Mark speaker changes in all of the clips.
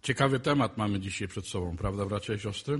Speaker 1: Ciekawy temat mamy dzisiaj przed sobą, prawda, bracia i siostry?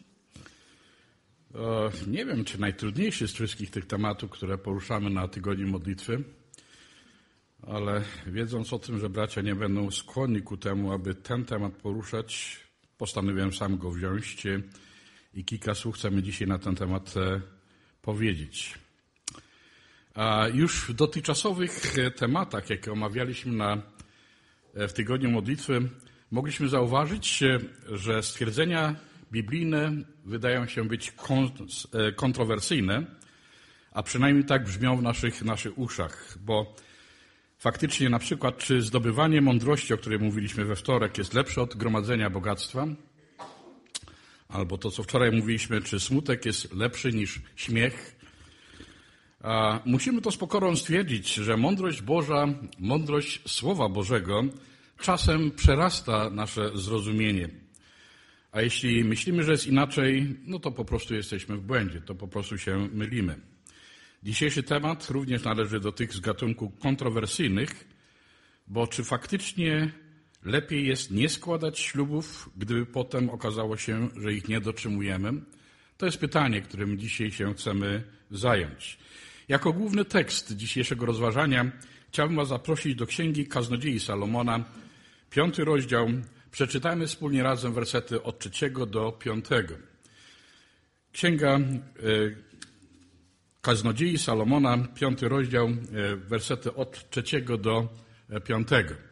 Speaker 1: Nie wiem, czy najtrudniejszy z wszystkich tych tematów, które poruszamy na tygodniu modlitwy, ale wiedząc o tym, że bracia nie będą skłonni ku temu, aby ten temat poruszać, postanowiłem sam go wziąć i kilka słów chcemy dzisiaj na ten temat powiedzieć. A już w dotychczasowych tematach, jakie omawialiśmy w tygodniu modlitwy, mogliśmy zauważyć, że stwierdzenia biblijne wydają się być kontrowersyjne, a przynajmniej tak brzmią w naszych uszach, bo faktycznie na przykład, czy zdobywanie mądrości, o której mówiliśmy we wtorek, jest lepsze od gromadzenia bogactwa? Albo to, co wczoraj mówiliśmy, czy smutek jest lepszy niż śmiech? Musimy to z pokorą stwierdzić, że mądrość Boża, mądrość Słowa Bożego czasem przerasta nasze zrozumienie. A jeśli myślimy, że jest inaczej, no to po prostu jesteśmy w błędzie, to po prostu się mylimy. Dzisiejszy temat również należy do tych z gatunku kontrowersyjnych, bo czy faktycznie lepiej jest nie składać ślubów, gdyby potem okazało się, że ich nie dotrzymujemy? To jest pytanie, którym dzisiaj się chcemy zająć. Jako główny tekst dzisiejszego rozważania chciałbym Was zaprosić do Księgi Kaznodziei Salomona, 5 rozdział. Przeczytajmy wspólnie razem wersety od 3 do 5. Księga Kaznodziei Salomona, 5 rozdział, wersety od 3 do 5.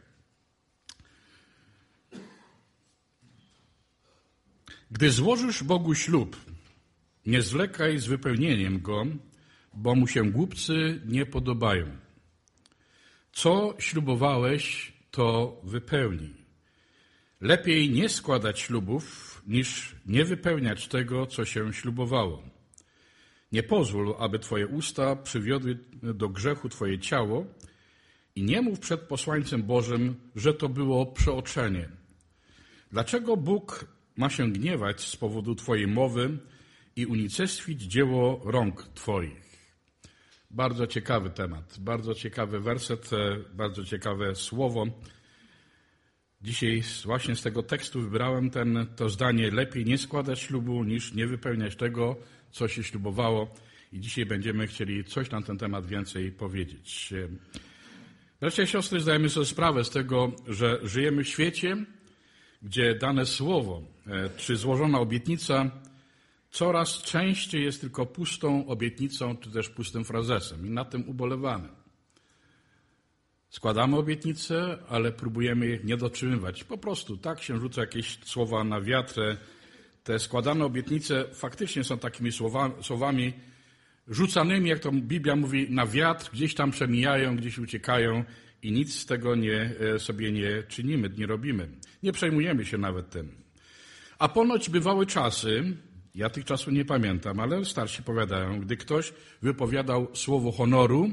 Speaker 1: Gdy złożysz Bogu ślub, nie zwlekaj z wypełnieniem go, bo mu się głupcy nie podobają. Co ślubowałeś, to wypełnij. Lepiej nie składać ślubów, niż nie wypełniać tego, co się ślubowało. Nie pozwól, aby Twoje usta przywiodły do grzechu Twoje ciało i nie mów przed posłańcem Bożym, że to było przeoczenie. Dlaczego Bóg ma się gniewać z powodu Twojej mowy i unicestwić dzieło rąk Twoich? Bardzo ciekawy temat, bardzo ciekawy werset, bardzo ciekawe słowo. Dzisiaj właśnie z tego tekstu wybrałem to zdanie: lepiej nie składać ślubu, niż nie wypełniać tego, co się ślubowało. I dzisiaj będziemy chcieli coś na ten temat więcej powiedzieć. Bracia i siostry, zdajemy sobie sprawę z tego, że żyjemy w świecie, gdzie dane słowo, czy złożona obietnica coraz częściej jest tylko pustą obietnicą, czy też pustym frazesem. I nad tym ubolewamy. Składamy obietnice, ale próbujemy ich nie dotrzymywać. Po prostu tak się rzuca jakieś słowa na wiatr. Te składane obietnice faktycznie są takimi słowami rzucanymi, jak to Biblia mówi, na wiatr, gdzieś tam przemijają, gdzieś uciekają i nic z tego sobie nie czynimy, nie robimy. Nie przejmujemy się nawet tym. A ponoć bywały czasy, ja tych czasów nie pamiętam, ale starsi powiadają, gdy ktoś wypowiadał słowo honoru,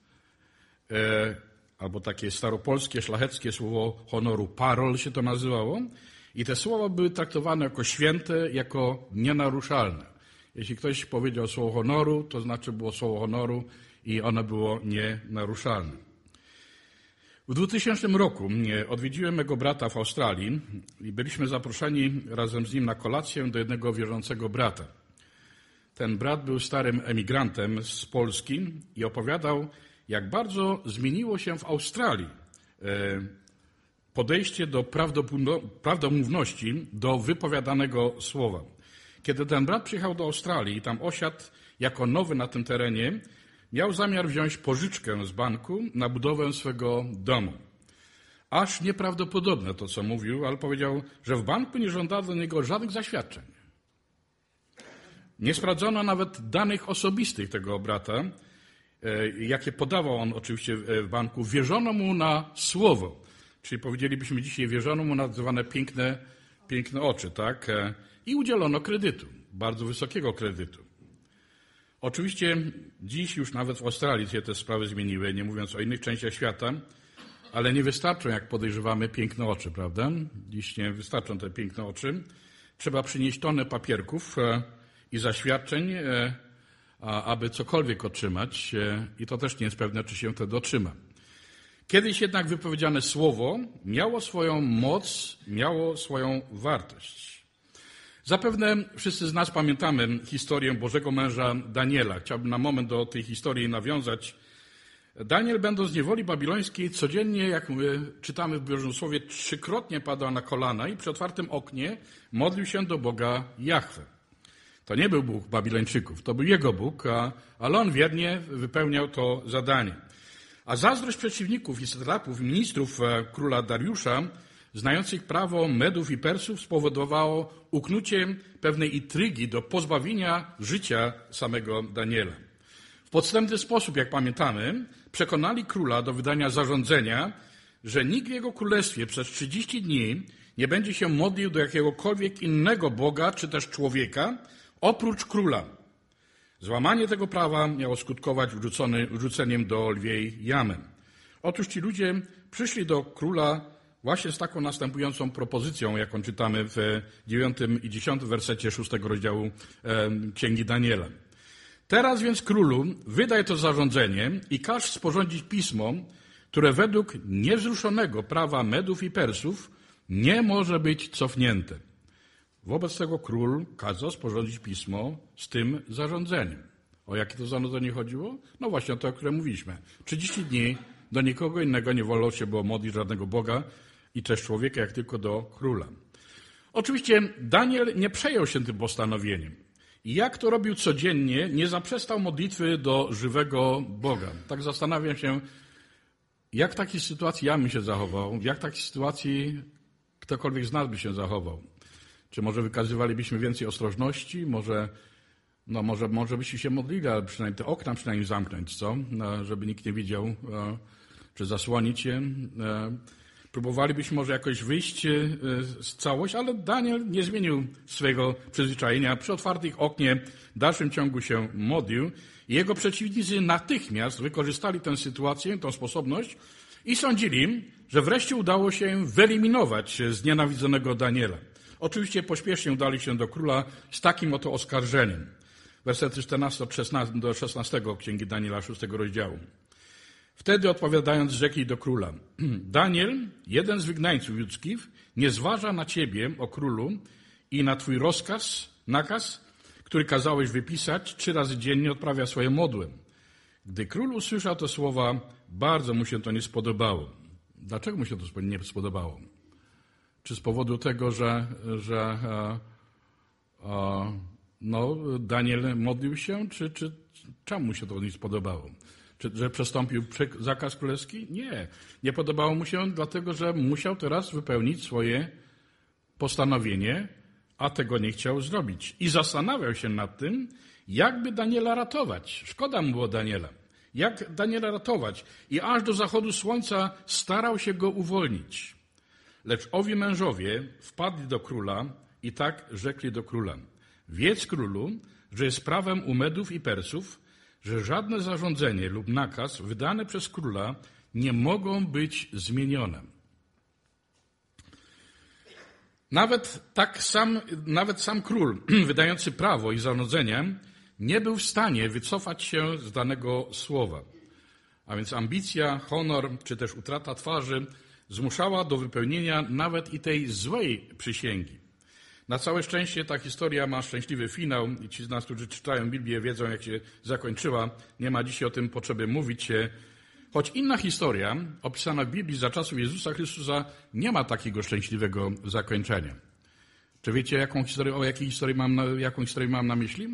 Speaker 1: albo takie staropolskie, szlacheckie słowo honoru, parol się to nazywało, i te słowa były traktowane jako święte, jako nienaruszalne. Jeśli ktoś powiedział słowo honoru, to znaczy było słowo honoru i ono było nienaruszalne. W 2000 roku odwiedziłem mego brata w Australii i byliśmy zaproszeni razem z nim na kolację do jednego wierzącego brata. Ten brat był starym emigrantem z Polski i opowiadał, jak bardzo zmieniło się w Australii podejście do prawdomówności, do wypowiadanego słowa. Kiedy ten brat przyjechał do Australii i tam osiadł jako nowy na tym terenie, miał zamiar wziąć pożyczkę z banku na budowę swego domu. Aż nieprawdopodobne to, co mówił, ale powiedział, że w banku nie żąda do niego żadnych zaświadczeń. Nie sprawdzono nawet danych osobistych tego brata, jakie podawał on oczywiście w banku. Wierzono mu na słowo, czyli powiedzielibyśmy dzisiaj, wierzono mu na zwane piękne oczy, tak? I udzielono kredytu, bardzo wysokiego kredytu. Oczywiście dziś już nawet w Australii się te sprawy zmieniły, nie mówiąc o innych częściach świata, ale nie wystarczą, jak podejrzewamy, piękne oczy, prawda? Dziś nie wystarczą te piękne oczy. Trzeba przynieść tonę papierków i zaświadczeń, aby cokolwiek otrzymać, i to też nie jest pewne, czy się wtedy otrzyma. Kiedyś jednak wypowiedziane słowo miało swoją moc, miało swoją wartość. Zapewne wszyscy z nas pamiętamy historię Bożego męża Daniela. Chciałbym na moment do tej historii nawiązać. Daniel, będąc w niewoli babilońskiej, codziennie, jak czytamy w Bożym Słowie, 3-krotnie padał na kolana i przy otwartym oknie modlił się do Boga Jahwe. To nie był Bóg Babilończyków, to był jego Bóg, ale on wiernie wypełniał to zadanie. A zazdrość przeciwników i satrapów, ministrów króla Dariusza, znających prawo Medów i Persów, spowodowało uknucie pewnej intrygi do pozbawienia życia samego Daniela. W podstępny sposób, jak pamiętamy, przekonali króla do wydania zarządzenia, że nikt w jego królestwie przez 30 dni nie będzie się modlił do jakiegokolwiek innego Boga czy też człowieka oprócz króla. Złamanie tego prawa miało skutkować wrzuceniem do lwiej jamy. Otóż ci ludzie przyszli do króla właśnie z taką następującą propozycją, jaką czytamy w 9 i 10 wersecie 6 rozdziału Księgi Daniela. Teraz więc królu wydaj to zarządzenie i każ sporządzić pismo, które według niewzruszonego prawa Medów i Persów nie może być cofnięte. Wobec tego król kazał sporządzić pismo z tym zarządzeniem. O jakie to zarządzenie chodziło? No właśnie o to, o którym mówiliśmy. 30 dni do nikogo innego nie wolno się było modlić, żadnego Boga i też człowieka, jak tylko do króla. Oczywiście Daniel nie przejął się tym postanowieniem. I jak to robił codziennie, nie zaprzestał modlitwy do żywego Boga. Tak zastanawiam się, jak w takiej sytuacji ja bym się zachował, jak w takiej sytuacji ktokolwiek z nas by się zachował. Czy może wykazywalibyśmy więcej ostrożności, może byście się modlili, ale przynajmniej te okna przynajmniej zamknąć, co? Żeby nikt nie widział, czy zasłonić je. Próbowalibyśmy może jakoś wyjść z całości, ale Daniel nie zmienił swojego przyzwyczajenia. Przy otwartych oknie w dalszym ciągu się modlił i jego przeciwnicy natychmiast wykorzystali tę sytuację, tę sposobność i sądzili, że wreszcie udało się wyeliminować znienawidzonego Daniela. Oczywiście pośpiesznie udali się do króla z takim oto oskarżeniem. Wersety 14 do 16 Księgi Daniela 6 rozdziału. Wtedy odpowiadając rzekli do króla: Daniel, jeden z wygnańców judzkich, nie zważa na ciebie, o królu, i na twój nakaz, który kazałeś wypisać, 3 razy dziennie odprawia swoje modły. Gdy król usłyszał te słowa, bardzo mu się to nie spodobało. Dlaczego mu się to nie spodobało? Czy z powodu tego, że Daniel modlił się, czy czemu mu się to nie spodobało? Czy że przestąpił zakaz królewski? Nie. Nie podobało mu się, dlatego że musiał teraz wypełnić swoje postanowienie, a tego nie chciał zrobić. I zastanawiał się nad tym, jakby Daniela ratować. Szkoda mu było Daniela. Jak Daniela ratować? I aż do zachodu słońca starał się go uwolnić. Lecz owi mężowie wpadli do króla i tak rzekli do króla: wiedz, królu, że jest prawem u Medów i Persów, że żadne zarządzenie lub nakaz wydane przez króla nie mogą być zmienione. Nawet sam król, wydający prawo i zarządzenia, nie był w stanie wycofać się z danego słowa. A więc ambicja, honor, czy też utrata twarzy zmuszała do wypełnienia nawet i tej złej przysięgi. Na całe szczęście ta historia ma szczęśliwy finał i ci z nas, którzy czytają Biblię, wiedzą, jak się zakończyła. Nie ma dzisiaj o tym potrzeby mówić. Choć inna historia opisana w Biblii za czasów Jezusa Chrystusa nie ma takiego szczęśliwego zakończenia. Czy wiecie, jaką historię mam na myśli?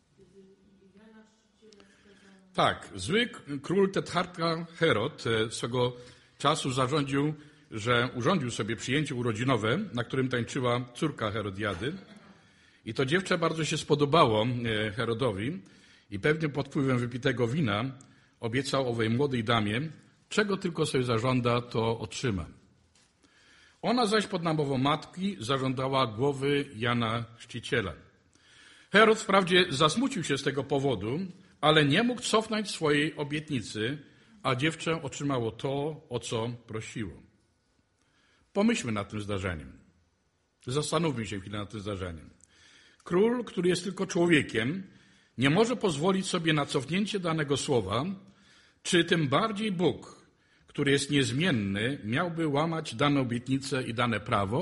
Speaker 1: Tak, zły król Tetrarcha Herod swego czasu urządził sobie przyjęcie urodzinowe, na którym tańczyła córka Herodiady. I to dziewczę bardzo się spodobało Herodowi i pewnie pod wpływem wypitego wina obiecał owej młodej damie, czego tylko sobie zażąda, to otrzyma. Ona zaś pod namową matki zażądała głowy Jana Chrzciciela. Herod wprawdzie zasmucił się z tego powodu, ale nie mógł cofnąć swojej obietnicy, a dziewczę otrzymało to, o co prosiło. Pomyślmy nad tym zdarzeniem. Zastanówmy się chwilę nad tym zdarzeniem. Król, który jest tylko człowiekiem, nie może pozwolić sobie na cofnięcie danego słowa, czy tym bardziej Bóg, który jest niezmienny, miałby łamać dane obietnice i dane prawo?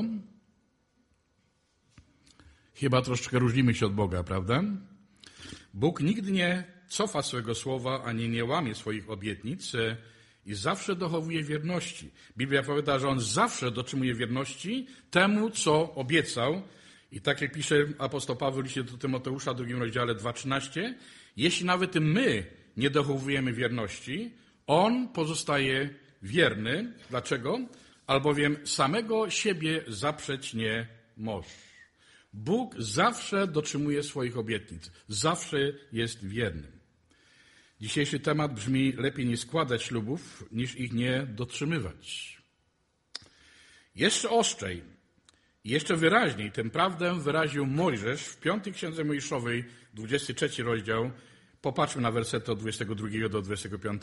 Speaker 1: Chyba troszeczkę różnimy się od Boga, prawda? Bóg nigdy nie cofa swojego słowa, ani nie łamie swoich obietnic i zawsze dochowuje wierności. Biblia powiada, że On zawsze dotrzymuje wierności temu, co obiecał. I tak jak pisze apostoł Paweł w liście do Tymoteusza, w 2 rozdziale 2:13, jeśli nawet my nie dochowujemy wierności, On pozostaje wierny. Dlaczego? Albowiem samego siebie zaprzeć nie może. Bóg zawsze dotrzymuje swoich obietnic. Zawsze jest wierny. Dzisiejszy temat brzmi: lepiej nie składać ślubów, niż ich nie dotrzymywać. Jeszcze ostrzej, jeszcze wyraźniej tę prawdę wyraził Mojżesz w 5 Księdze Mojżeszowej, 23 rozdział. Popatrzmy na wersety od 22 do 25.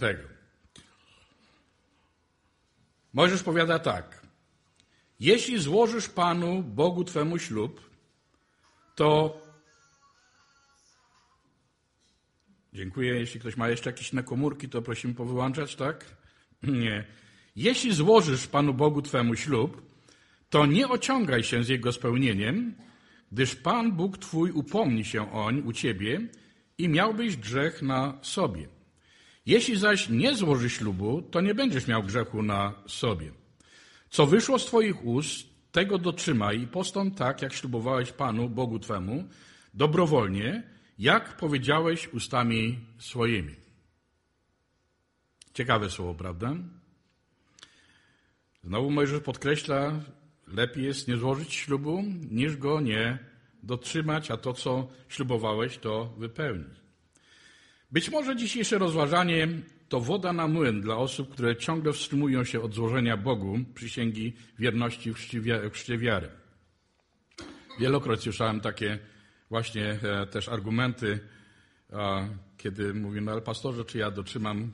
Speaker 1: Mojżesz powiada tak: jeśli złożysz Panu, Bogu Twemu ślub, to... Dziękuję. Jeśli ktoś ma jeszcze jakieś inne komórki, to prosimy powyłączać, tak? Nie. Jeśli złożysz Panu Bogu Twemu ślub, to nie ociągaj się z jego spełnieniem, gdyż Pan Bóg Twój upomni się oń u Ciebie i miałbyś grzech na sobie. Jeśli zaś nie złożysz ślubu, to nie będziesz miał grzechu na sobie. Co wyszło z Twoich ust, tego dotrzymaj i postąp tak, jak ślubowałeś Panu, Bogu Twemu, dobrowolnie, jak powiedziałeś ustami swoimi. Ciekawe słowo, prawda? Znowu Mojżesz podkreśla, lepiej jest nie złożyć ślubu, niż go nie dotrzymać, a to, co ślubowałeś, to wypełnić. Być może dzisiejsze rozważanie to woda na młyn dla osób, które ciągle wstrzymują się od złożenia Bogu przysięgi wierności w chrzcie wiary. Wielokroć słyszałem takie właśnie też argumenty, kiedy mówię, no ale pastorze, czy ja dotrzymam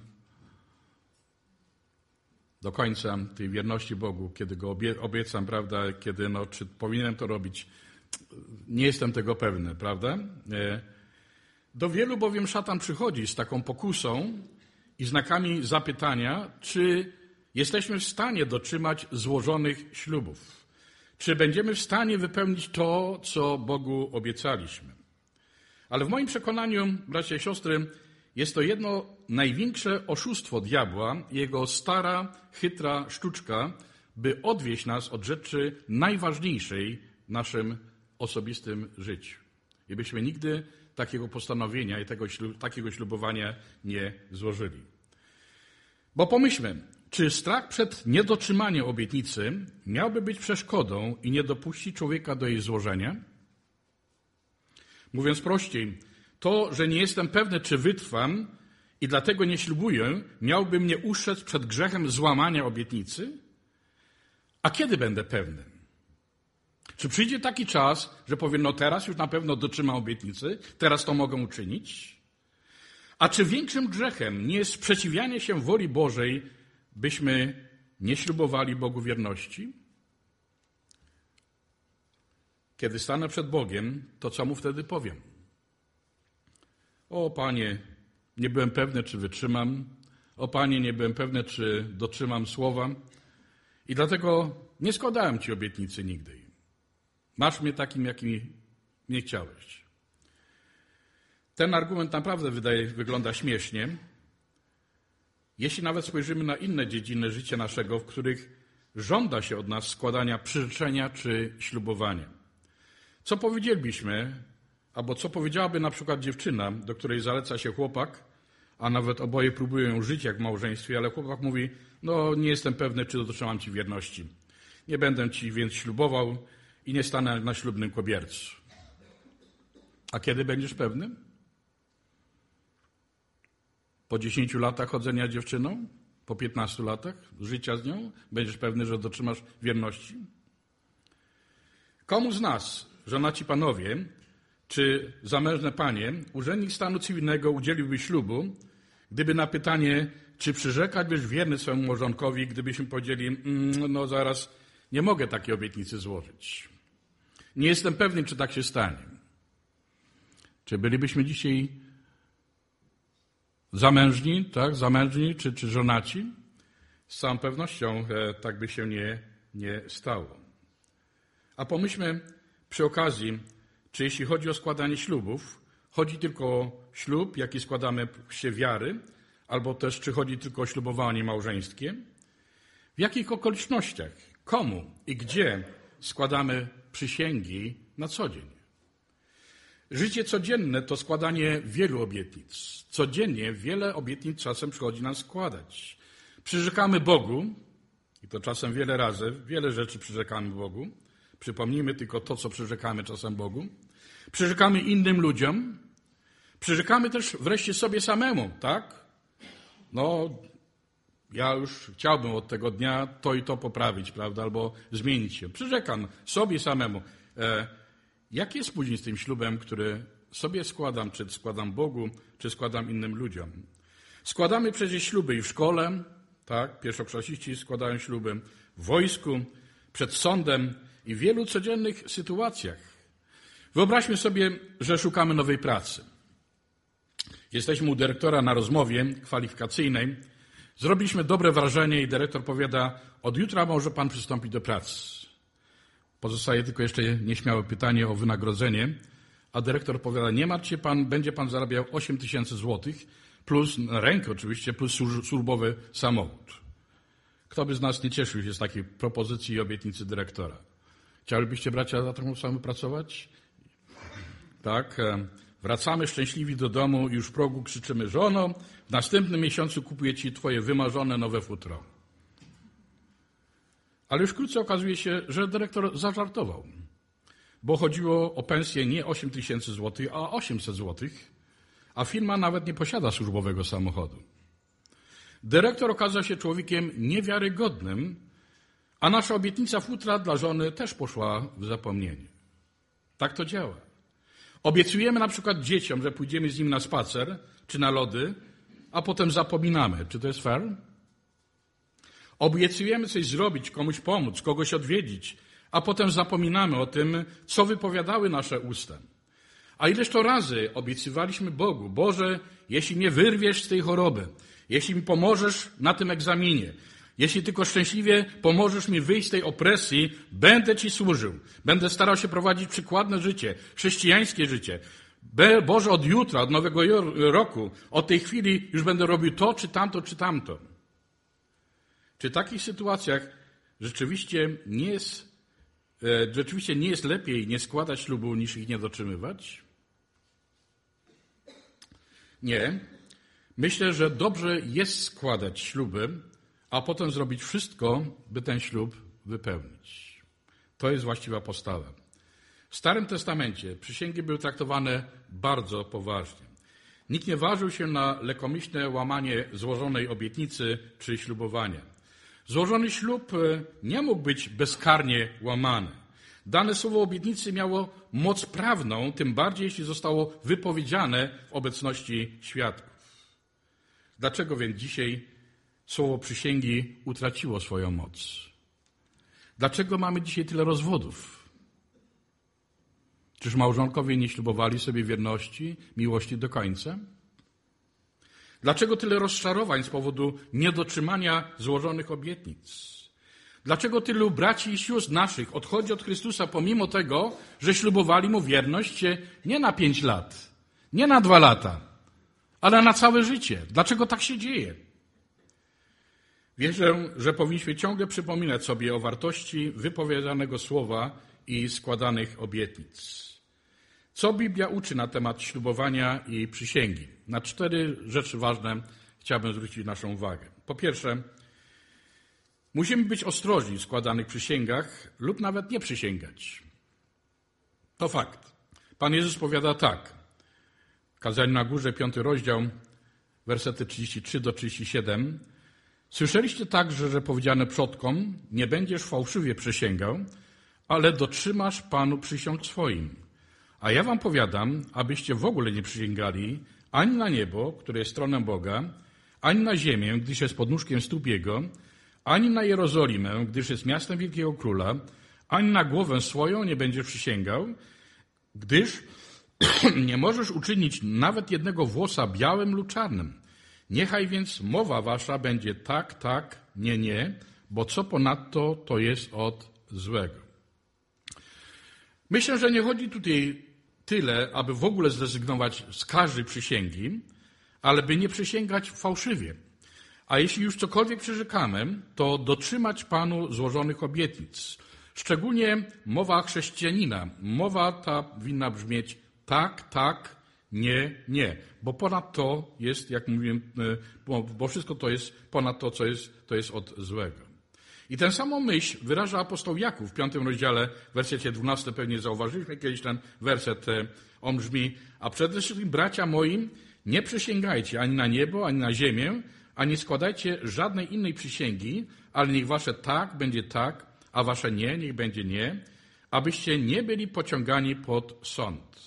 Speaker 1: do końca tej wierności Bogu, kiedy go obiecam, prawda, kiedy, no, czy powinienem to robić? Nie jestem tego pewny, prawda? Do wielu bowiem szatan przychodzi z taką pokusą i znakami zapytania, czy jesteśmy w stanie dotrzymać złożonych ślubów. Czy będziemy w stanie wypełnić to, co Bogu obiecaliśmy. Ale w moim przekonaniu, bracia i siostry, jest to jedno największe oszustwo diabła, jego stara, chytra sztuczka, by odwieść nas od rzeczy najważniejszej w naszym osobistym życiu. I byśmy nigdy takiego postanowienia i takiego ślubowania nie złożyli. Bo pomyślmy, czy strach przed niedotrzymaniem obietnicy miałby być przeszkodą i nie dopuścić człowieka do jej złożenia? Mówiąc prościej, to, że nie jestem pewny, czy wytrwam i dlatego nie ślubuję, miałby mnie ustrzec przed grzechem złamania obietnicy? A kiedy będę pewny? Czy przyjdzie taki czas, że powiem, no teraz już na pewno dotrzymam obietnicy, teraz to mogę uczynić? A czy większym grzechem nie jest sprzeciwianie się woli Bożej, byśmy nie ślubowali Bogu wierności? Kiedy stanę przed Bogiem, to co Mu wtedy powiem? O Panie, nie byłem pewny, czy wytrzymam. O Panie, nie byłem pewny, czy dotrzymam słowa. I dlatego nie składałem Ci obietnicy nigdy. Masz mnie takim, jakim nie chciałeś. Ten argument naprawdę wygląda śmiesznie, jeśli nawet spojrzymy na inne dziedziny życia naszego, w których żąda się od nas składania przyrzeczenia czy ślubowania. Co powiedzielibyśmy, albo co powiedziałaby na przykład dziewczyna, do której zaleca się chłopak, a nawet oboje próbują żyć jak w małżeństwie, ale chłopak mówi, no nie jestem pewny, czy dotrzymam Ci wierności. Nie będę Ci więc ślubował i nie stanę na ślubnym kobiercu. A kiedy będziesz pewny? Po 10 latach chodzenia z dziewczyną? Po 15 latach życia z nią? Będziesz pewny, że dotrzymasz wierności? Komu z nas, żonaci panowie, czy zamężne panie, urzędnik stanu cywilnego udzieliłby ślubu, gdyby na pytanie, czy przyrzekać byś wierny swemu małżonkowi, gdybyśmy powiedzieli, no zaraz, nie mogę takiej obietnicy złożyć. Nie jestem pewny, czy tak się stanie. Czy bylibyśmy dzisiaj zamężni, tak, zamężni, czy żonaci? Z całą pewnością tak by się nie stało. A pomyślmy przy okazji, czy jeśli chodzi o składanie ślubów, chodzi tylko o ślub, jaki składamy w się wiary, albo też czy chodzi tylko o ślubowanie małżeńskie? W jakich okolicznościach, komu i gdzie składamy przysięgi na co dzień? Życie codzienne to składanie wielu obietnic. Codziennie wiele obietnic czasem przychodzi nam składać. Przyrzekamy Bogu, i to czasem wiele razy, wiele rzeczy przyrzekamy Bogu. Przypomnijmy tylko to, co przyrzekamy czasem Bogu. Przyrzekamy innym ludziom. Przyrzekamy też wreszcie sobie samemu, tak? Ja już chciałbym od tego dnia to i to poprawić, prawda, albo zmienić się. Przyrzekam sobie samemu. Jak jest później z tym ślubem, który sobie składam, czy składam Bogu, czy składam innym ludziom? Składamy przecież śluby i w szkole, tak? Pierwszochrześciści składają śluby w wojsku, przed sądem i w wielu codziennych sytuacjach. Wyobraźmy sobie, że szukamy nowej pracy. Jesteśmy u dyrektora na rozmowie kwalifikacyjnej. Zrobiliśmy dobre wrażenie i dyrektor powiada, od jutra może pan przystąpić do pracy. Pozostaje tylko jeszcze nieśmiałe pytanie o wynagrodzenie, a dyrektor powiada, nie martw się pan, będzie pan zarabiał 8 000 złotych, plus na rękę oczywiście, plus służbowy samochód. Kto by z nas nie cieszył się z takiej propozycji i obietnicy dyrektora? Chcielibyście, bracia, za taką samą pracować? Tak. Wracamy szczęśliwi do domu i już w progu krzyczymy, żono, w następnym miesiącu kupuję ci twoje wymarzone nowe futro. Ale już wkrótce okazuje się, że dyrektor zażartował, bo chodziło o pensję nie 8 000 złotych, a 800 złotych, a firma nawet nie posiada służbowego samochodu. Dyrektor okazał się człowiekiem niewiarygodnym, a nasza obietnica futra dla żony też poszła w zapomnienie. Tak to działa. Obiecujemy na przykład dzieciom, że pójdziemy z nim na spacer czy na lody, a potem zapominamy. Czy to jest fair? Obiecujemy coś zrobić, komuś pomóc, kogoś odwiedzić, a potem zapominamy o tym, co wypowiadały nasze usta. A ileż to razy obiecywaliśmy Bogu, Boże, jeśli mnie wyrwiesz z tej choroby, jeśli mi pomożesz na tym egzaminie, jeśli tylko szczęśliwie pomożesz mi wyjść z tej opresji, będę Ci służył. Będę starał się prowadzić przykładne życie, chrześcijańskie życie. Boże, od jutra, od nowego roku, od tej chwili już będę robił to, czy tamto, czy tamto. Czy w takich sytuacjach rzeczywiście nie jest lepiej nie składać ślubu, niż ich nie dotrzymywać? Nie. Myślę, że dobrze jest składać śluby, a potem zrobić wszystko, by ten ślub wypełnić. To jest właściwa postawa. W Starym Testamencie przysięgi były traktowane bardzo poważnie. Nikt nie ważył się na lekkomyślne łamanie złożonej obietnicy czy ślubowania. Złożony ślub nie mógł być bezkarnie łamany. Dane słowo obietnicy miało moc prawną, tym bardziej jeśli zostało wypowiedziane w obecności świadków. Dlaczego więc dzisiaj słowo przysięgi utraciło swoją moc? Dlaczego mamy dzisiaj tyle rozwodów? Czyż małżonkowie nie ślubowali sobie wierności, miłości do końca? Dlaczego tyle rozczarowań z powodu niedotrzymania złożonych obietnic? Dlaczego tylu braci i sióstr naszych odchodzi od Chrystusa pomimo tego, że ślubowali Mu wierność nie na 5 lat, nie na 2 lata, ale na całe życie? Dlaczego tak się dzieje? Wierzę, że powinniśmy ciągle przypominać sobie o wartości wypowiedzianego słowa i składanych obietnic. Co Biblia uczy na temat ślubowania i przysięgi? Na 4 rzeczy ważne chciałbym zwrócić naszą uwagę. Po pierwsze, musimy być ostrożni w składanych przysięgach lub nawet nie przysięgać. To fakt. Pan Jezus powiada tak. W Kazaniu na Górze, 5 rozdział, wersety 33-37. Słyszeliście także, że powiedziane przodkom, nie będziesz fałszywie przysięgał, ale dotrzymasz Panu przysiąg swoim. A ja wam powiadam, abyście w ogóle nie przysięgali ani na niebo, które jest tronem Boga, ani na ziemię, gdyż jest podnóżkiem stóp Jego, ani na Jerozolimę, gdyż jest miastem Wielkiego Króla, ani na głowę swoją nie będziesz przysięgał, gdyż nie możesz uczynić nawet jednego włosa białym lub czarnym. Niechaj więc mowa wasza będzie tak, tak, nie, nie, bo co ponadto, to jest od złego. Myślę, że nie chodzi tutaj tyle, aby w ogóle zrezygnować z każdej przysięgi, ale by nie przysięgać fałszywie. A jeśli już cokolwiek przyrzekamy, to dotrzymać Panu złożonych obietnic. Szczególnie mowa chrześcijanina. Mowa ta winna brzmieć tak, tak, nie, nie. Bo ponad to jest, jak mówiłem, bo wszystko to jest ponad to, co to jest od złego. I tę samą myśl wyraża apostoł Jakub w 5 rozdziale, w wersecie 12, pewnie zauważyliśmy kiedyś ten werset, on brzmi: a przede wszystkim, bracia moi, nie przysięgajcie ani na niebo, ani na ziemię, ani składajcie żadnej innej przysięgi, ale niech wasze tak będzie tak, a wasze nie, niech będzie nie, abyście nie byli pociągani pod sąd.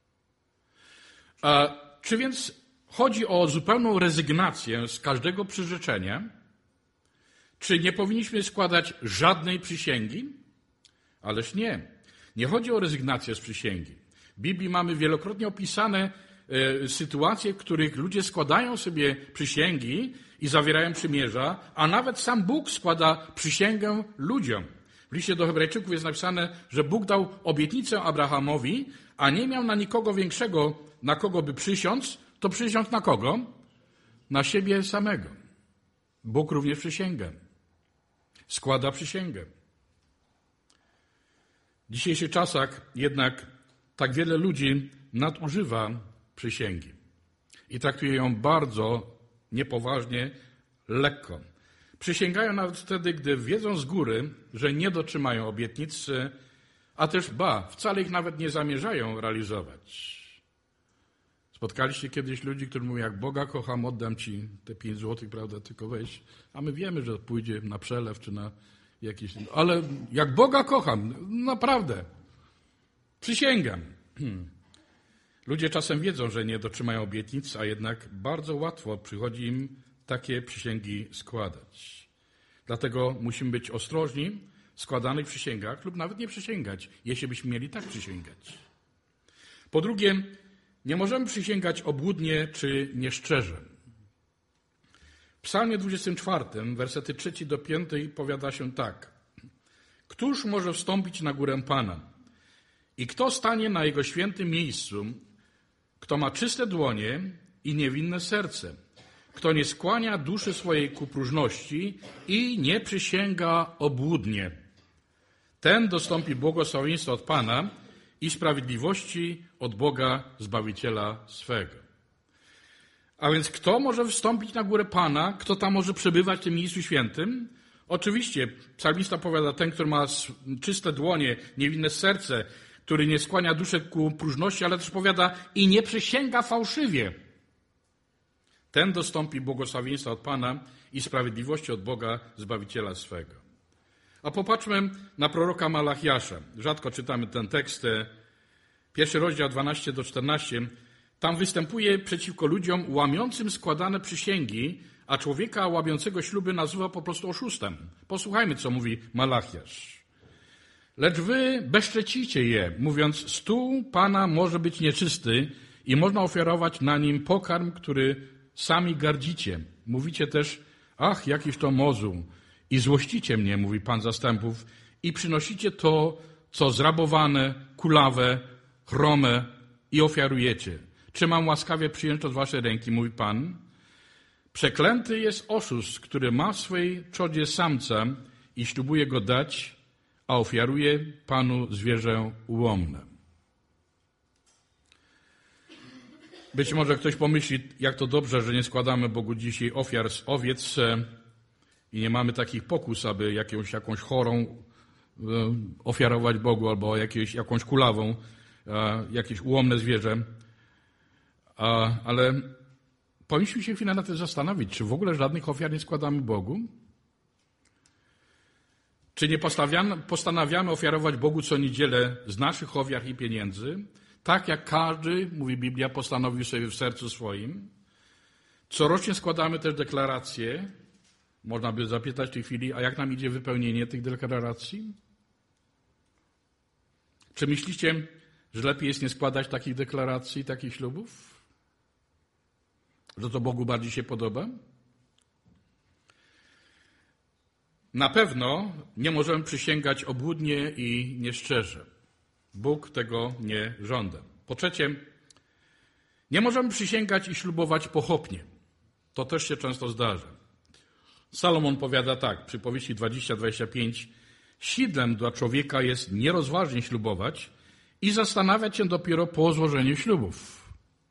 Speaker 1: Czy więc chodzi o zupełną rezygnację z każdego przyrzeczenia? Czy nie powinniśmy składać żadnej przysięgi? Ależ nie. Nie chodzi o rezygnację z przysięgi. W Biblii mamy wielokrotnie opisane sytuacje, w których ludzie składają sobie przysięgi i zawierają przymierza, a nawet sam Bóg składa przysięgę ludziom. W liście do Hebrajczyków jest napisane, że Bóg dał obietnicę Abrahamowi, a nie miał na nikogo większego, na kogo by przysiąc, to przysiąc na kogo? Na siebie samego. Bóg również przysięgę. Składa przysięgę. W dzisiejszych czasach jednak tak wiele ludzi nadużywa przysięgi i traktuje ją bardzo niepoważnie, lekko. Przysięgają nawet wtedy, gdy wiedzą z góry, że nie dotrzymają obietnic, a też wcale ich nawet nie zamierzają realizować. Spotkaliście kiedyś ludzi, którzy mówią: jak Boga kocham, oddam ci te 5 złotych, prawda, tylko weź. A my wiemy, że pójdzie na przelew czy na jakiś... Ale jak Boga kocham, naprawdę, przysięgam. Ludzie czasem wiedzą, że nie dotrzymają obietnic, a jednak bardzo łatwo przychodzi im takie przysięgi składać. Dlatego musimy być ostrożni w składanych przysięgach lub nawet nie przysięgać, jeśli byśmy mieli tak przysięgać. Po drugie, nie możemy przysięgać obłudnie czy nieszczerze. W Psalmie 24, wersety 3 do 5 powiada się tak: któż może wstąpić na górę Pana? I kto stanie na Jego świętym miejscu? Kto ma czyste dłonie i niewinne serce? Kto nie skłania duszy swojej ku próżności i nie przysięga obłudnie? Ten dostąpi błogosławieństwa od Pana i sprawiedliwości od Boga Zbawiciela swego. A więc kto może wstąpić na górę Pana? Kto tam może przebywać w tym miejscu świętym? Oczywiście psalmista powiada: ten, który ma czyste dłonie, niewinne serce, który nie skłania duszy ku próżności, ale też powiada: i nie przysięga fałszywie. Ten dostąpi błogosławieństwa od Pana i sprawiedliwości od Boga Zbawiciela swego. A popatrzmy na proroka Malachiasza. Rzadko czytamy ten tekst. 1 rozdział 12 do 14. Tam występuje przeciwko ludziom łamiącym składane przysięgi, a człowieka łamiącego śluby nazywa po prostu oszustem. Posłuchajmy, co mówi Malachiasz. Lecz wy bezczecicie je, mówiąc: stół Pana może być nieczysty i można ofiarować na nim pokarm, który sami gardzicie. Mówicie też: ach, jakiś to mozuł. I złościcie mnie, mówi Pan zastępów, i przynosicie to, co zrabowane, kulawe, chrome i ofiarujecie. Czy mam łaskawie przyjąć to z waszej ręki, mówi Pan? Przeklęty jest oszust, który ma w swej trzodzie samca i ślubuje go dać, a ofiaruje Panu zwierzę ułomne. Być może ktoś pomyśli, jak to dobrze, że nie składamy Bogu dzisiaj ofiar z owiec i nie mamy takich pokus, aby jakąś chorą ofiarować Bogu albo jakąś kulawą, jakieś ułomne zwierzę. Ale powinniśmy się chwilę na tym zastanowić, czy w ogóle żadnych ofiar nie składamy Bogu? Czy nie postanawiamy ofiarować Bogu co niedzielę z naszych ofiar i pieniędzy? Tak jak każdy, mówi Biblia, postanowił sobie w sercu swoim. Corocznie składamy też deklaracje. Można by zapytać w tej chwili: a jak nam idzie wypełnienie tych deklaracji? Czy myślicie, że lepiej jest nie składać takich deklaracji, takich ślubów? Że to Bogu bardziej się podoba? Na pewno nie możemy przysięgać obłudnie i nieszczerze. Bóg tego nie żąda. Po trzecie, nie możemy przysięgać i ślubować pochopnie. To też się często zdarza. Salomon powiada tak, przypowieści 20-25, sidłem dla człowieka jest nierozważnie ślubować i zastanawiać się dopiero po złożeniu ślubów.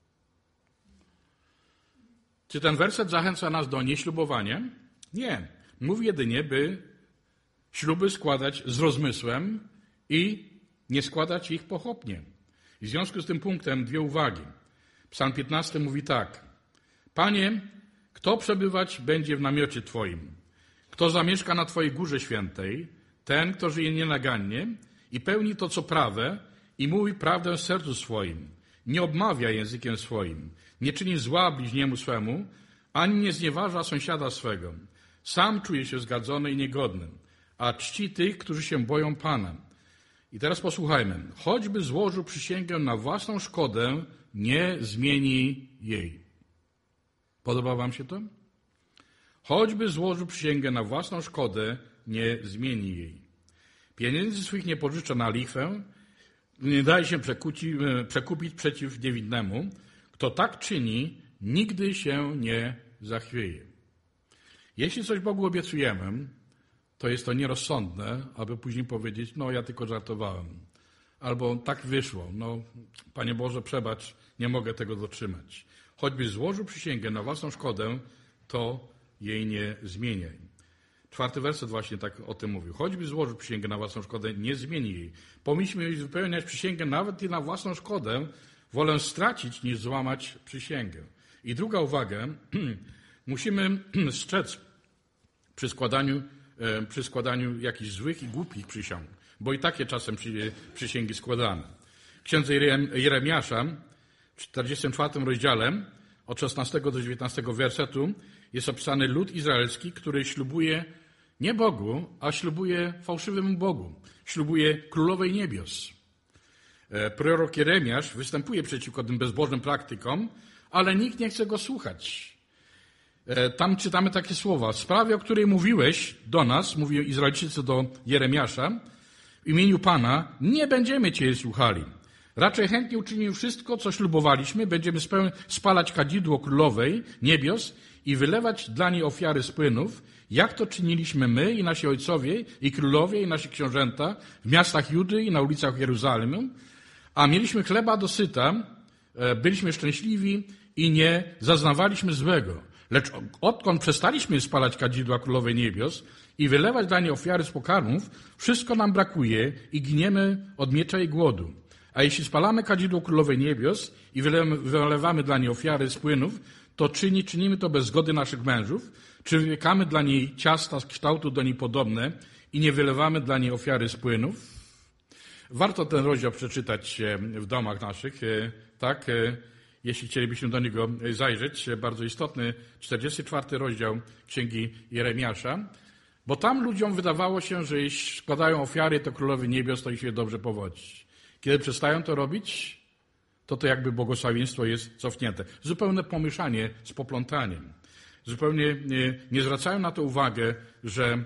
Speaker 1: Czy ten werset zachęca nas do nieślubowania? Nie. Mówi jedynie, by śluby składać z rozmysłem i nie składać ich pochopnie. I w związku z tym punktem dwie uwagi. Psalm 15 mówi tak. Panie, kto przebywać będzie w namiocie Twoim? Kto zamieszka na Twojej górze świętej? Ten, kto żyje nienagannie i pełni to, co prawe i mówi prawdę w sercu swoim. Nie obmawia językiem swoim. Nie czyni zła bliźniemu swemu, ani nie znieważa sąsiada swego. Sam czuje się zgadzony i niegodny, a czci tych, którzy się boją Pana. I teraz posłuchajmy. Choćby złożył przysięgę na własną szkodę, nie zmieni jej. Podoba wam się to? Choćby złożył przysięgę na własną szkodę, nie zmieni jej. Pieniędzy swych nie pożycza na lichwę, nie daje się przekupić przeciw niewinnemu. Kto tak czyni, nigdy się nie zachwieje. Jeśli coś Bogu obiecujemy, to jest to nierozsądne, aby później powiedzieć, no ja tylko żartowałem. Albo tak wyszło, no Panie Boże, przebacz, nie mogę tego dotrzymać. Choćby złożył przysięgę na własną szkodę, to jej nie zmieniaj. 4 werset właśnie tak o tym mówił. Choćby złożył przysięgę na własną szkodę, nie zmieni jej. Powinniśmy wypełniać przysięgę nawet i na własną szkodę. Wolę stracić, niż złamać przysięgę. I druga uwaga, musimy strzec przy składaniu jakichś złych i głupich przysiąg, bo i takie czasem przysięgi składane. W księdze Jeremiasza, w 44 rozdziale, od 16 do 19 wersetu, jest opisany lud izraelski, który ślubuje nie Bogu, a ślubuje fałszywemu Bogu. Ślubuje Królowej Niebios. Prorok Jeremiasz występuje przeciwko tym bezbożnym praktykom, ale nikt nie chce go słuchać. Tam czytamy takie słowa. W sprawie, o której mówiłeś do nas, mówią Izraelczycy do Jeremiasza, w imieniu Pana, nie będziemy Cię słuchali. Raczej chętnie uczynimy wszystko, co ślubowaliśmy. Będziemy spalać kadzidło Królowej Niebios i wylewać dla niej ofiary z płynów, jak to czyniliśmy my i nasi ojcowie, i królowie, i nasi książęta w miastach Judy i na ulicach Jeruzalemu. A mieliśmy chleba dosyta, byliśmy szczęśliwi i nie zaznawaliśmy złego. Lecz odkąd przestaliśmy spalać kadzidła Królowej Niebios i wylewać dla niej ofiary z pokarmów, wszystko nam brakuje i giniemy od miecza i głodu. A jeśli spalamy kadzidło Królowej Niebios i wylewamy dla niej ofiary z płynów, to czynimy to bez zgody naszych mężów, czy wypiekamy dla niej ciasta z kształtu do niej podobne i nie wylewamy dla niej ofiary z płynów? Warto ten rozdział przeczytać w domach naszych, tak, jeśli chcielibyśmy do niego zajrzeć. Bardzo istotny, 44 rozdział Księgi Jeremiasza, bo tam ludziom wydawało się, że jeśli składają ofiary, to Królowy Niebios, to ich się dobrze powodzi. Kiedy przestają to robić, to jakby błogosławieństwo jest cofnięte. Zupełne pomieszanie z poplątaniem. Zupełnie nie zwracają na to uwagę, że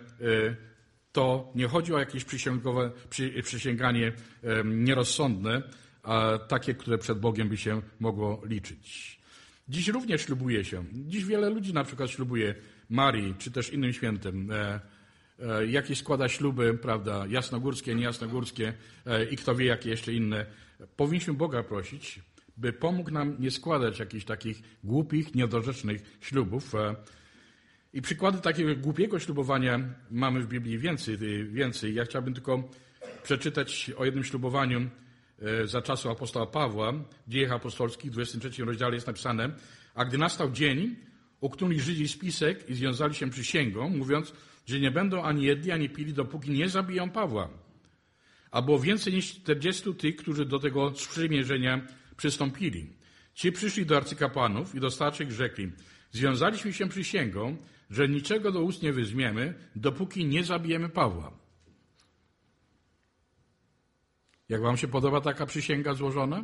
Speaker 1: to nie chodzi o jakieś przysięganie nierozsądne, a takie, które przed Bogiem by się mogło liczyć. Dziś również ślubuje się. Dziś wiele ludzi na przykład ślubuje Marii, czy też innym świętym. Jakieś składa śluby, prawda, jasnogórskie, niejasnogórskie i kto wie, jakie jeszcze inne. Powinniśmy Boga prosić, by pomógł nam nie składać jakichś takich głupich, niedorzecznych ślubów. I przykłady takiego głupiego ślubowania mamy w Biblii więcej. Ja chciałbym tylko przeczytać o jednym ślubowaniu za czasu apostoła Pawła. W Dziejach Apostolskich, w 23 rozdziale jest napisane: a gdy nastał dzień, uknuli Żydzi spisek i związali się przysięgą, mówiąc, że nie będą ani jedli, ani pili, dopóki nie zabiją Pawła. A było więcej niż 40 tych, którzy do tego sprzymierzenia przystąpili. Ci przyszli do arcykapłanów i do starszych rzekli: związaliśmy się przysięgą, że niczego do ust nie weźmiemy, dopóki nie zabijemy Pawła. Jak wam się podoba taka przysięga złożona?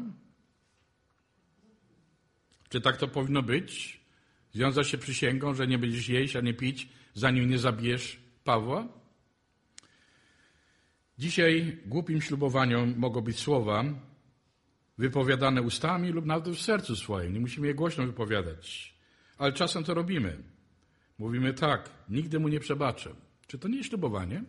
Speaker 1: Czy tak to powinno być? Związać się przysięgą, że nie będziesz jeść, a nie pić, zanim nie zabijesz Pawła? Dzisiaj głupim ślubowaniom mogą być słowa wypowiadane ustami lub nawet w sercu swoim. Nie musimy je głośno wypowiadać. Ale czasem to robimy. Mówimy tak, nigdy mu nie przebaczę. Czy to nie jest ślubowanie?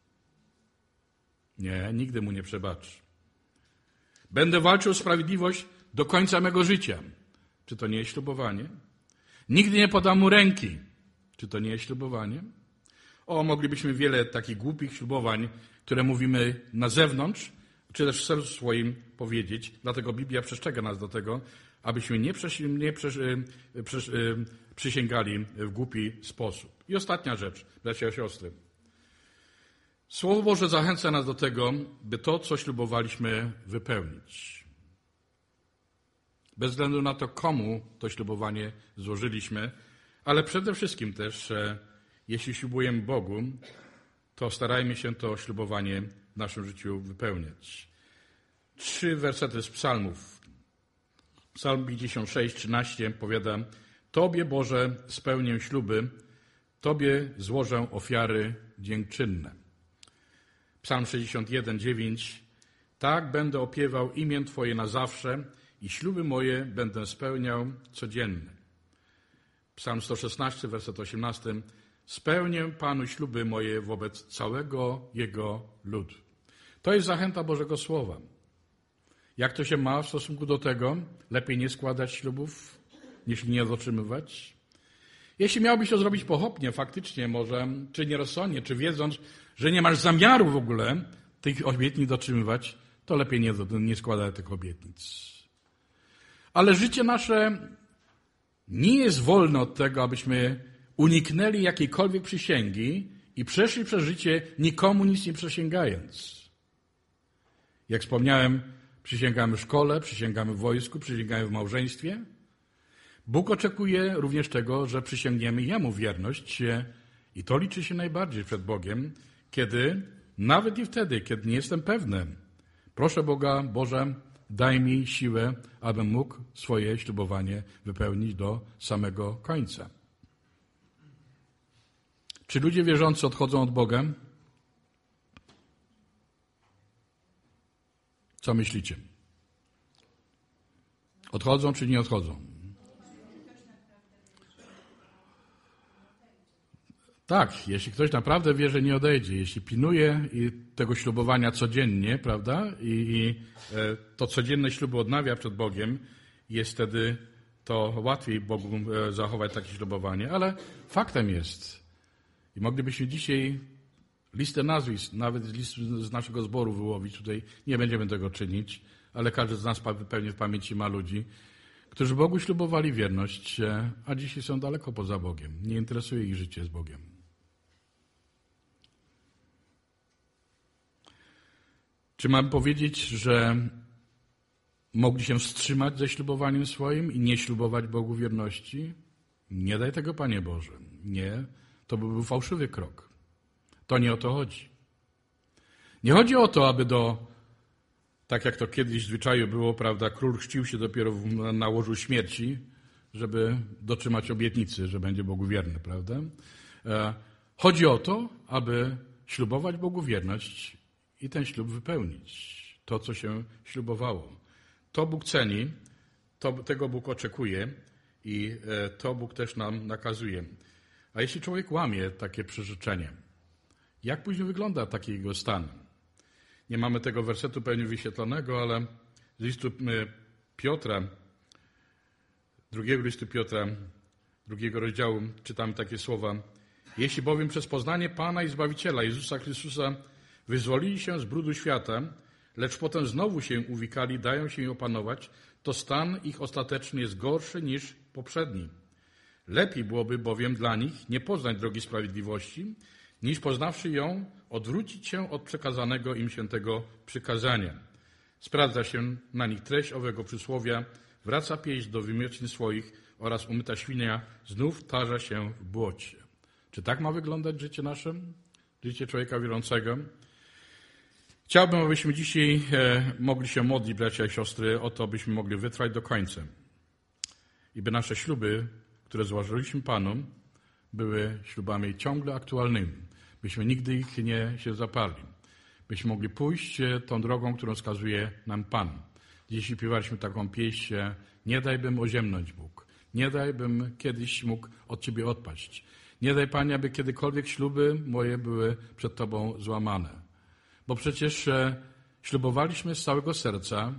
Speaker 1: Nie, nigdy mu nie przebaczę. Będę walczył o sprawiedliwość do końca mego życia. Czy to nie jest ślubowanie? Nigdy nie podam mu ręki. Czy to nie jest ślubowanie? Moglibyśmy wiele takich głupich ślubowań, które mówimy na zewnątrz, czy też w sercu swoim powiedzieć. Dlatego Biblia przestrzega nas do tego, abyśmy nie przysięgali w głupi sposób. I ostatnia rzecz, bracia i siostry. Słowo Boże zachęca nas do tego, by to, co ślubowaliśmy, wypełnić. Bez względu na to, komu to ślubowanie złożyliśmy, ale przede wszystkim też, jeśli ślubujemy Bogu, to starajmy się to ślubowanie w naszym życiu wypełniać. 3 wersety z psalmów. Psalm 56, 13 powiada: Tobie, Boże, spełnię śluby, Tobie złożę ofiary dziękczynne. Psalm 61, 9. Tak będę opiewał imię Twoje na zawsze i śluby moje będę spełniał codziennie. Psalm 116, werset 18. Spełnię Panu śluby moje wobec całego Jego ludu. To jest zachęta Bożego Słowa. Jak to się ma w stosunku do tego? Lepiej nie składać ślubów, niż nie dotrzymywać? Jeśli miałbyś to zrobić pochopnie, faktycznie może, czy nierozsądnie, czy wiedząc, że nie masz zamiaru w ogóle tych obietnic dotrzymywać, to lepiej nie składać tych obietnic. Ale życie nasze nie jest wolne od tego, abyśmy uniknęli jakiejkolwiek przysięgi i przeszli przez życie nikomu nic nie przysięgając. Jak wspomniałem, przysięgamy w szkole, przysięgamy w wojsku, przysięgamy w małżeństwie. Bóg oczekuje również tego, że przysięgniemy Jemu wierność i to liczy się najbardziej przed Bogiem, kiedy, nawet i wtedy, kiedy nie jestem pewny. Proszę Boga, Boże, daj mi siłę, abym mógł swoje ślubowanie wypełnić do samego końca. Czy ludzie wierzący odchodzą od Boga? Co myślicie? Odchodzą czy nie odchodzą? Tak, jeśli ktoś naprawdę wierzy, nie odejdzie. Jeśli pilnuje tego ślubowania codziennie, prawda? I to codzienne śluby odnawia przed Bogiem, jest wtedy to łatwiej Bogu zachować takie ślubowanie. Ale faktem jest, i moglibyśmy dzisiaj listę nazwisk, nawet z naszego zboru wyłowić, tutaj nie będziemy tego czynić, ale każdy z nas pewnie w pamięci ma ludzi, którzy Bogu ślubowali wierność, a dzisiaj są daleko poza Bogiem. Nie interesuje ich życie z Bogiem. Czy mam powiedzieć, że mogli się wstrzymać ze ślubowaniem swoim i nie ślubować Bogu wierności? Nie daj tego, Panie Boże. Nie, to by był fałszywy krok. To nie o to chodzi. Nie chodzi o to, aby tak jak to kiedyś w zwyczaju było, prawda, król chrzcił się dopiero na łożu śmierci, żeby dotrzymać obietnicy, że będzie Bogu wierny, prawda? Chodzi o to, aby ślubować Bogu wierność i ten ślub wypełnić. To, co się ślubowało. To Bóg ceni, tego Bóg oczekuje i to Bóg też nam nakazuje. A jeśli człowiek łamie takie przyrzeczenie, jak później wygląda taki jego stan? Nie mamy tego wersetu pewnie wyświetlonego, ale z listu Piotra, drugiego listu Piotra, 2 rozdziału, czytamy takie słowa. Jeśli bowiem przez poznanie Pana i Zbawiciela Jezusa Chrystusa wyzwolili się z brudu świata, lecz potem znowu się uwikali, dają się jej opanować, to stan ich ostateczny jest gorszy niż poprzedni. Lepiej byłoby bowiem dla nich nie poznać drogi sprawiedliwości, niż poznawszy ją, odwrócić się od przekazanego im świętego przykazania. Sprawdza się na nich treść owego przysłowia, wraca pieśń do wymiercin swoich oraz umyta świnia znów tarza się w błocie. Czy tak ma wyglądać życie nasze? Życie człowieka wierzącego? Chciałbym, abyśmy dzisiaj mogli się modlić, bracia i siostry, o to, byśmy mogli wytrwać do końca. I by nasze śluby, które złożyliśmy Panu, były ślubami ciągle aktualnymi. Byśmy nigdy ich nie się zaparli. byśmy mogli pójść tą drogą, którą wskazuje nam Pan. Dziś śpiewaliśmy taką pieśń: nie daj, bym oziemnąć, Bóg. Nie daj, bym kiedyś mógł od Ciebie odpaść. Nie daj, Panie, aby kiedykolwiek śluby moje były przed Tobą złamane. Bo przecież ślubowaliśmy z całego serca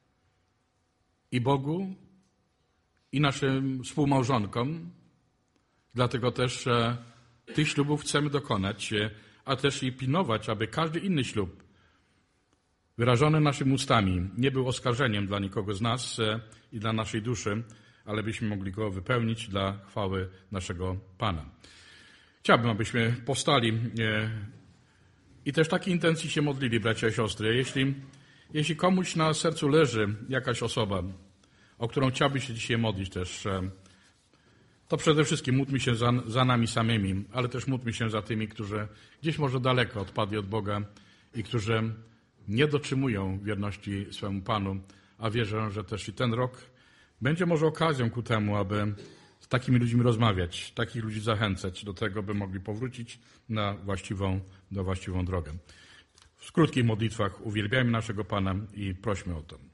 Speaker 1: i Bogu, i naszym współmałżonkom. Dlatego też tych ślubów chcemy dokonać, a też i pilnować, aby każdy inny ślub wyrażony naszymi ustami nie był oskarżeniem dla nikogo z nas i dla naszej duszy, ale byśmy mogli go wypełnić dla chwały naszego Pana. Chciałbym, abyśmy powstali i też takiej intencji się modlili, bracia i siostry. Jeśli komuś na sercu leży jakaś osoba, o którą chciałby się dzisiaj modlić też, to przede wszystkim módlmy się za nami samymi, ale też módlmy się za tymi, którzy gdzieś może daleko odpadli od Boga i którzy nie dotrzymują wierności swemu Panu, a wierzę, że też i ten rok będzie może okazją ku temu, aby z takimi ludźmi rozmawiać, takich ludzi zachęcać do tego, by mogli powrócić na właściwą drogę. W krótkich modlitwach uwielbiajmy naszego Pana i prośmy o to.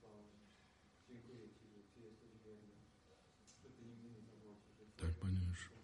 Speaker 1: Tak, Panie już.